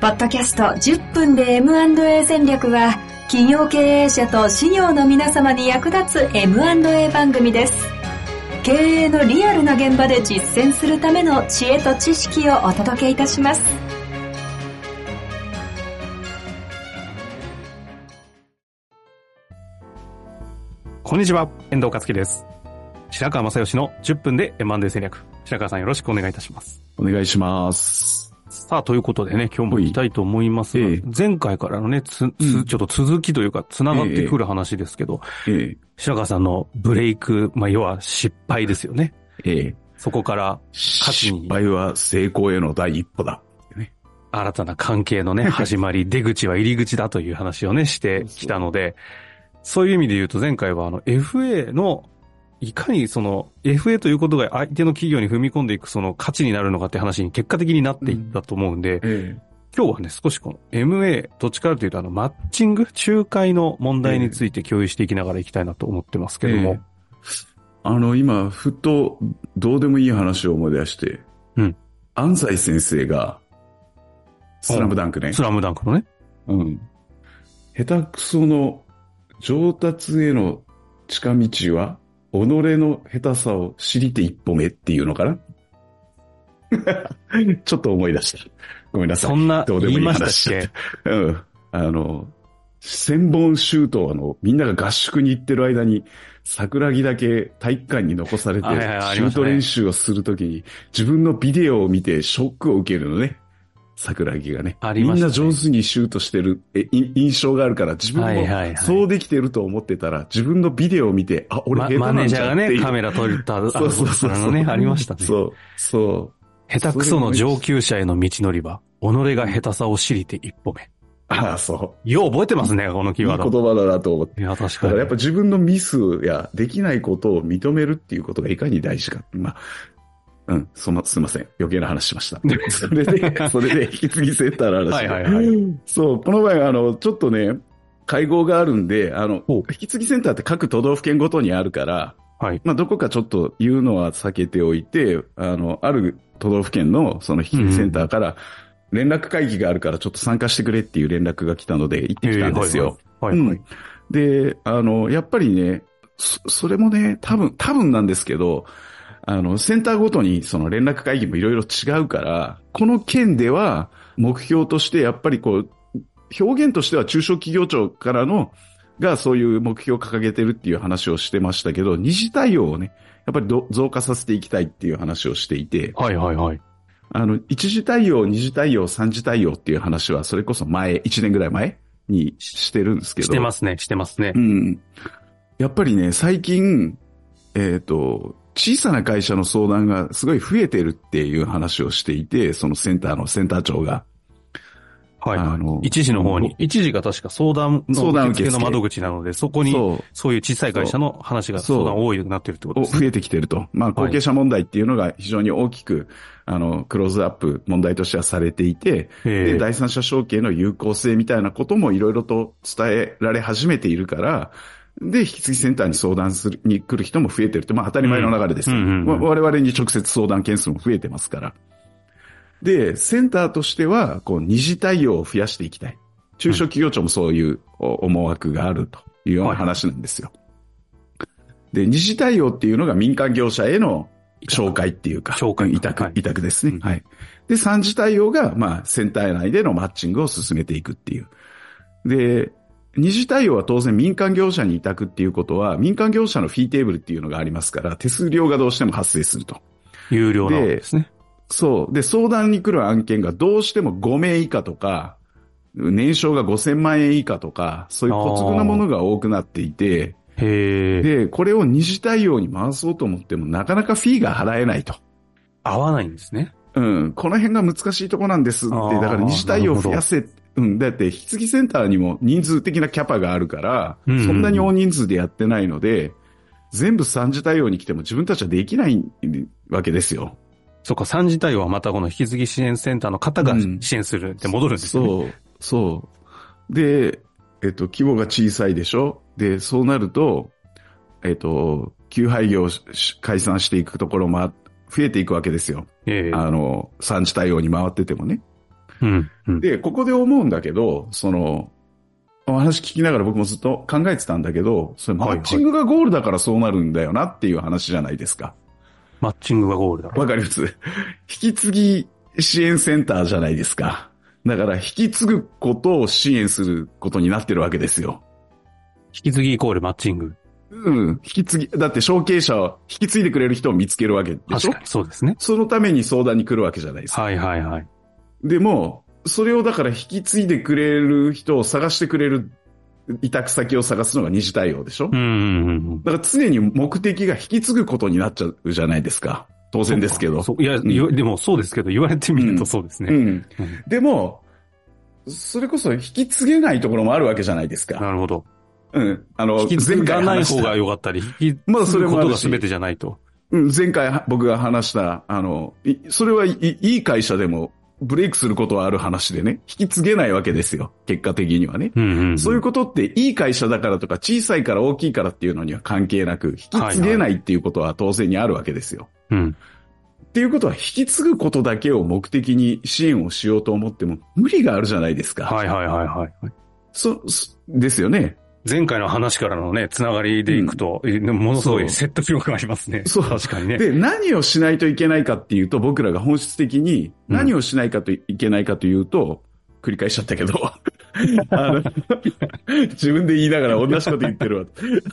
ポッドキャスト10分で M&A 戦略は、企業経営者と事業の皆様に役立つ M&A 番組です。経営のリアルな現場で実践するための知恵と知識をお届けいたします。 こんにちは、遠藤克樹です。白川正義の10分で M&A 戦略。白川さんよろしくお願いいたします。 お願いします。 さあ、ということでね、今日も行きたいと思いますが、前回からのね、ちょっと続きというか、繋がってくる話ですけど、白川さんのブレイク、要は失敗ですよね。そこから失敗は成功への第一歩だ。 新たな関係のね、始まり、出口は入り口だという話をね、してきたので、そういう意味で言うと前回はFA の、いかにその FA ということが相手の企業に踏み込んでいくその価値になるのかって話に結果的になっていったと思うんで、今日はね、少しこの MA、どっちかというとマッチング、仲介の問題について共有していきながらいきたいなと思ってますけども。 今、ふとどうでもいい話を思い出して、安西先生が、スラムダンクね。 スラムダンクのね。 下手くその上達への近道は、己の下手さを知りて一歩目っていうのかなちょっと思い出した。ごめんなさい。 そんなどうでもいい話しちゃった。千本シュートみんなが合宿に行ってる間に、桜木だけ体育館に残されて、シュート練習をするときに、自分のビデオを見てショックを受けるのね。桜木がね。みんな上手にシュートしてる印象があるから、自分もそうできてると思ってたら、自分のビデオを見て、俺下手なんだっていう。マネージャーがね、 カメラ撮った、 そうね、ありましたね。 そう。 下手くその上級者への道のりは、己が下手さを知りて一歩目。 そう。 よう覚えてますね、このキーワード。 いい言葉だなと思って。 いや、確かに。 だからやっぱ自分のミスやできないことを認めるっていうことがいかに大事か。すいません。余計な話しました。それで、引き継ぎセンターの話。そう、この場合、ちょっとね、会合があるんで、引き継ぎセンターって各都道府県ごとにあるから、どこかちょっと言うのは避けておいて、ある都道府県のその引き継ぎセンターから、連絡会議があるからちょっと参加してくれっていう連絡が来たので行ってきたんですよ。で、やっぱりね、それもね、多分なんですけど、センターごとにその連絡会議もいろいろ違うから、この県では目標としてやっぱり表現としては中小企業庁からがそういう目標を掲げてるっていう話をしてましたけど、二次対応をね、やっぱり増加させていきたいっていう話をしていて、一次対応、二次対応、三次対応っていう話はそれこそ1年ぐらい前にしてるんですけど。 してますね。 やっぱりね、最近、小さな会社の相談がすごい増えてるっていう話をしていて、そのセンター長が。 一時の方に。一時が確か相談受付の窓口なので、そこに、そういう小さい会社の話が相談多いようになってるってことですね。 増えてきてると。後継者問題っていうのが非常に大きく、クローズアップ問題としてはされていて、で、第三者承継の有効性みたいなこともいろいろと伝えられ始めているから、で、引き継ぎセンターに相談に来る人も増えてるって、当たり前の流れですよ。我々に直接相談件数も増えてますから。で、センターとしては、二次対応を増やしていきたい。中小企業庁もそういう思惑があるというような話なんですよ。で、二次対応っていうのが民間業者への紹介っていうか、委託ですね。で、三次対応が、センター内でのマッチングを進めていくっていう。で、二次対応は当然民間業者に委託っていうことは、民間業者のフィーテーブルっていうのがありますから、手数料がどうしても発生すると。 有料なんですね。 そう。で、相談に来る案件がどうしても5名以下とか、年商が5000万円以下とか、そういう小粒なものが多くなっていて、で、これを二次対応に回そうと思っても、なかなかフィーが払えないと。 合わないんですね。 この辺が難しいとこなんですって、だから二次対応を増やせ、だって引き継ぎセンターにも人数的なキャパがあるから、そんなに大人数でやってないので、全部三次対応に来ても自分たちはできないわけですよ。 そっか、三次対応はまたこの引き継ぎ支援センターの方が支援するって戻るんですね。 そう。で、規模が小さいでしょ。で、そうなると、休廃業を解散していくところも増えていくわけですよ。三次対応に回っててもね。 うんうん、 で、ここで思うんだけど、お話聞きながら僕もずっと考えてたんだけど、それマッチングがゴールだからそうなるんだよなっていう話じゃないですか。 マッチングがゴールだ。 わかります。引き継ぎ支援センターじゃないですか。だから引き継ぐことを支援することになってるわけですよ。 引き継ぎイコールマッチング。 うん。引き継ぎ、だって承継者を引き継いでくれる人を見つけるわけでしょ。 確かにそうですね。 そのために相談に来るわけじゃないですか。 はいはいはい。 でも、それをだから引き継いでくれる人を探してくれる委託先を探すのが二次対応でしょ。だから常に目的が引き継ぐことになっちゃうじゃないですか。当然ですけど。 いや、でもそうですけど、言われてみるとそうですね。 でも、それこそ引き継げないところもあるわけじゃないですか。 なるほど。 引き継がない方が良かったり、引き継ぐことが全てじゃないと。 前回僕が話した、それはいい会社でも、ブレイクすることはある話でね、引き継げないわけですよ。結果的にはね。そういうことっていい会社だからとか小さいから大きいからっていうのには関係なく、引き継げないっていうことは当然にあるわけですよ。っていうことは引き継ぐことだけを目的に支援をしようと思っても無理があるじゃないですか。ですよね。 前回の話からのね、つながりでいくと、ものすごい説得力がありますね。 そう。 確かにね。 で、何をしないといけないかっていうと、僕らが本質的に何をしないかといけないかというと、繰り返しちゃったけど、自分で言いながら同じこと言ってるわ。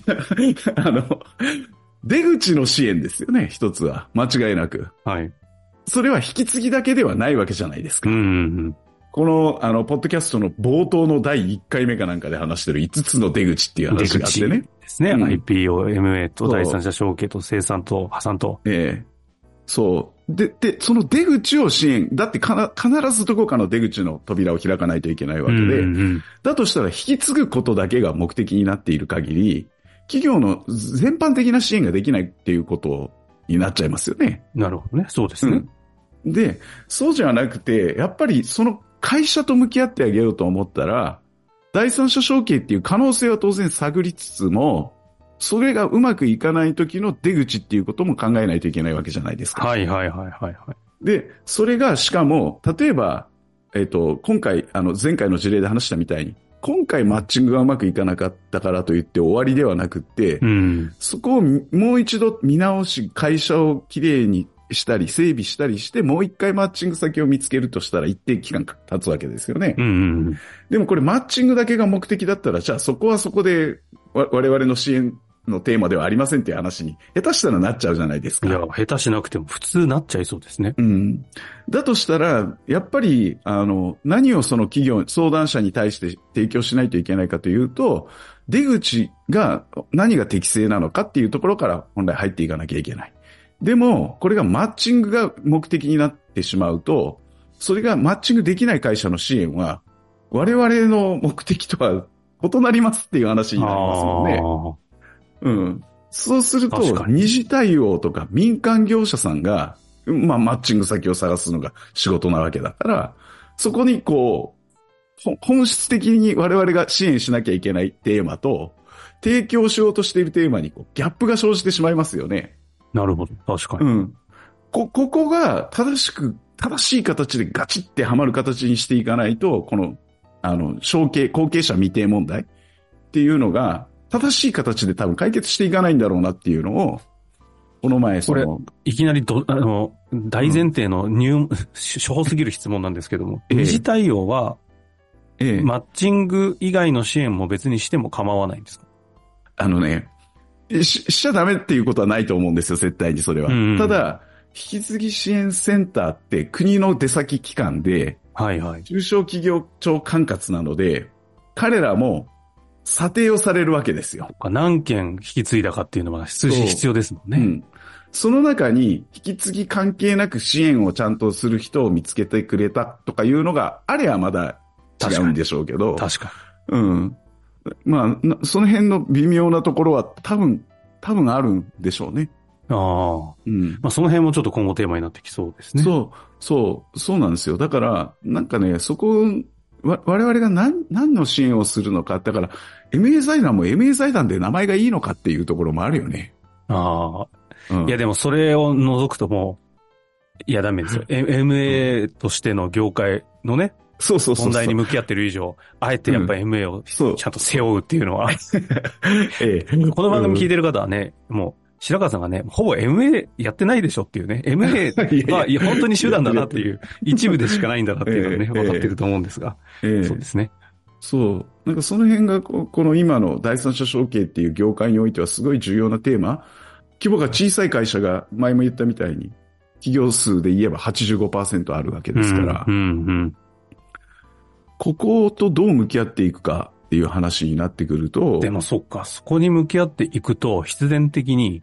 出口の支援ですよね、一つは。間違いなく。 はい。 それは引き継ぎだけではないわけじゃないですか。この、ポッドキャストの冒頭の第1回目かなんかで話してる5つの出口っていう話があってね。 出口ですね。IPO、MA と第三者承継と生産と破産と。 そう。で、その出口を支援。だって必ずどこかの出口の扉を開かないといけないわけで、だとしたら引き継ぐことだけが目的になっている限り、企業の全般的な支援ができないっていうことになっちゃいますよね。 なるほどね。そうですね。 で、そうじゃなくて、やっぱりその会社と向き合ってあげようと思ったら、第三者承継っていう可能性は当然探りつつも、それがうまくいかない時の出口っていうことも考えないといけないわけじゃないですか。で、それがしかも、例えば、今回、前回の事例で話したみたいに、今回マッチングがうまくいかなかったからといって終わりではなくって、そこをもう一度見直し、会社をきれいにしたり整備したりしてもう一回マッチング先を見つけるとしたら一定期間経つわけですよね。でもこれマッチングだけが目的だったらじゃあそこはそこで我々の支援のテーマではありませんっていう話に下手したらなっちゃうじゃないですか。 いや、下手しなくても普通なっちゃいそうですね。 だとしたらやっぱり何をその企業相談者に対して提供しないといけないかというと出口が何が適正なのかっていうところから本来入っていかなきゃいけない。でも、これがマッチングが目的になってしまうと、それがマッチングできない会社の支援は、我々の目的とは異なりますっていう話になりますもんね。そうすると、二次対応とか民間業者さんが、マッチング先を探すのが仕事なわけだから、そこに本質的に我々が支援しなきゃいけないテーマと、提供しようとしているテーマにギャップが生じてしまいますよね。 なるほど。確かに。 ここが正しい形でガチってはまる形にしていかないと、この、後継者未定問題っていうのが、正しい形で多分解決していかないんだろうなっていうのを、この前これ、いきなり大前提の初歩すぎる質問なんですけども、二次対応は、マッチング以外の支援も別にしても構わないんですか？ しちゃダメっていうことはないと思うんですよ、絶対にそれは。ただ、引き継ぎ支援センターって国の出先機関で、中小企業庁管轄なので、彼らも査定をされるわけですよ。 何件引き継いだかっていうのは必要ですもんね。 その中に引き継ぎ関係なく支援をちゃんとする人を見つけてくれたとかいうのがあればまだ違うんでしょうけど。 確かに。その辺の微妙なところは多分あるんでしょうね。 その辺もちょっと今後テーマになってきそうですね。 そうなんですよ。だから、なんかね、そこ、我々が何の支援をするのか。だから、MA 財団も MA 財団で名前がいいのかっていうところもあるよね。 いやでもそれを除くともいや、ダメですよ。MA としての業界のね、 そうそうそう。 問題に向き合ってる以上、あえてやっぱ MA をちゃんと背負うっていうのは、この番組聞いてる方はね、もう、白川さんがね、ほぼ MA やってないでしょっていうね、MA は本当に手段だなっていう、一部でしかないんだなっていうのがね、分かってると思うんですが、そうですね。 そう。なんかその辺が、この今の第三者承継っていう業界においてはすごい重要なテーマ。規模が小さい会社が、前も言ったみたいに、企業数で言えば 85% あるわけですから、こことどう向き合っていくかっていう話になってくると。 でもそっか、そこに向き合っていくと、必然的に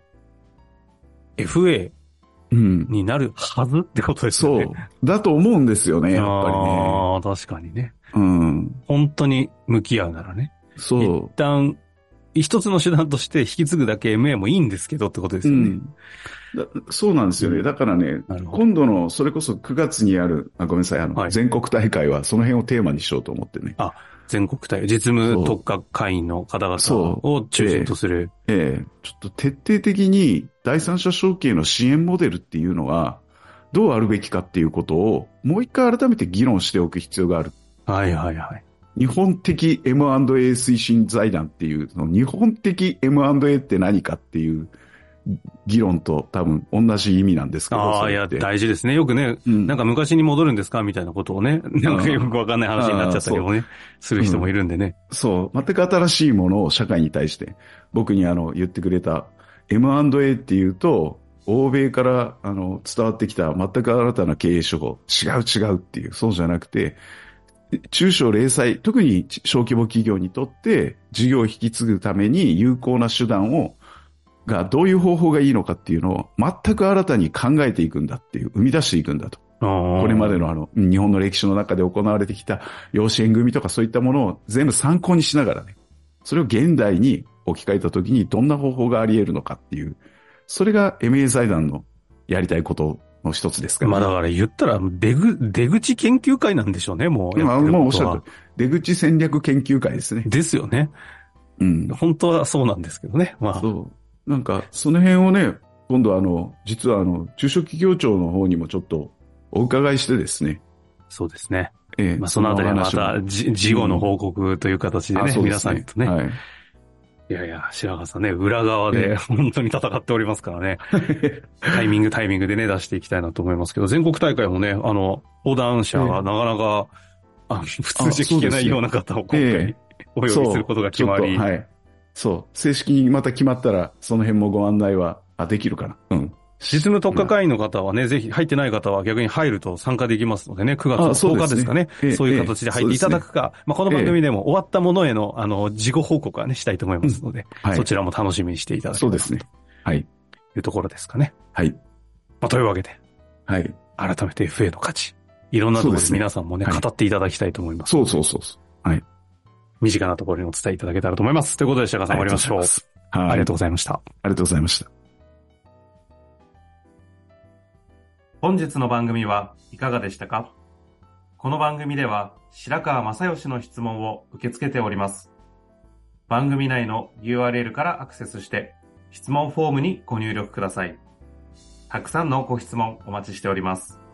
FA になるはずってことですよね。 そう。だと思うんですよね、やっぱりね。 ああ、確かにね。本当に向き合うならね。 そう。 一旦、一つの手段として引き継ぐだけ MA もいいんですけどってことですよね。 そうなんですよね。だからね、今度の、それこそ9月にある、ごめんなさい、全国大会はその辺をテーマにしようと思ってね。 全国大会、実務特化会員の方々を中心とする。 ちょっと徹底的に第三者承継の支援モデルっていうのは、どうあるべきかっていうことを、もう一回改めて議論しておく必要がある。 はいはいはい。 日本的 M&A 推進財団っていう、その日本的 M&A って何かっていう議論と多分同じ意味なんですけど。 いや、大事ですね。よくね、なんか昔に戻るんですかみたいなことをね、なんかよくわかんない話になっちゃったけどね、する人もいるんでね。 そう。全く新しいものを社会に対して、僕に言ってくれた M&A っていうと、欧米から伝わってきた全く新たな経営手法、違うっていう、そうじゃなくて、中小零細、特に小規模企業にとって事業を引き継ぐために有効な手段がどういう方法がいいのかっていうのを全く新たに考えていくんだっていう、生み出していくんだと。これまでの日本の歴史の中で行われてきた養子縁組とかそういったものを全部参考にしながらね、それを現代に置き換えたときにどんな方法があり得るのかっていう、それが MA 財団のやりたいことの一つですから、 ね。だから言ったら出口研究会なんでしょうね、もう。 もうおっしゃる。出口戦略研究会ですね。 ですよね。本当はそうなんですけどね。 そう。なんか、その辺をね、今度実は中小企業庁の方にもちょっとお伺いしてですね。 そうですね。そのあたりはまた事後の報告という形でね、皆さんとね。はい。いやいや、白川さんね、裏側で本当に戦っておりますからね。タイミングでね、出していきたいなと思いますけど、全国大会もね、横断者がなかなか、普通じゃ聞けないような方を今回お呼びすることが決まり。 はい。そう。正式にまた決まったら、その辺もご案内は、できるかな。 実務特化会員の方はね、ぜひ入ってない方は逆に入ると参加できますのでね、9月10日ですかね。そういう形で入っていただくか、この番組でも終わったものへの、事後報告はね、したいと思いますので、そちらも楽しみにしていただければそうですね。はい。 いうところですかね。 はい。 というわけで、 はい。 改めて FA の価値、いろんなところで皆さんもね、語っていただきたいと思います。 そう。はい。 身近なところにお伝えいただけたらと思います。ということで、白川さん終わりましょう。ありがとうございました。 ありがとうございました。 本日の番組はいかがでしたか？この番組では白川正義の質問を受け付けております。番組内の URL からアクセスして質問フォームにご入力ください。たくさんのご質問お待ちしております。